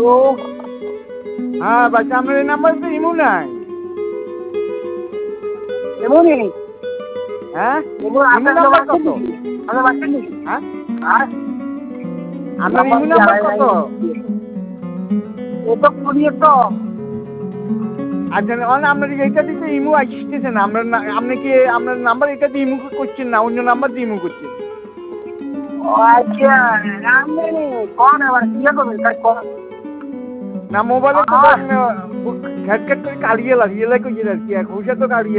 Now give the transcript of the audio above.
হ্যাঁ বাচ্চা আপনার এই নাম্বার তো ইমু নাই। এমনি হ্যাঁ ইমু ইমু নাম্বার কত? আমরা বাচ্চা নাকি? হ্যাঁ আর আপনার ইমু নাম্বার কত? ও তো কুড়িয়ে তো। আচ্ছা আপনার এইটা দিতে ইমু আসতেছে না, আপনি কি আপনার নাম্বার এটা দিয়ে ইমু করছেন না অন্য নাম্বার দিয়ে ইমু করছেন? ও আচ্ছা আমি কোন আবার কি করবেন তাই কোন না মোবাইলে তো ঘ্যাট ঘ্যাট করে কালিয়ে লাগিয়ে লাগে আর কি এক হুসা তো কালিয়ে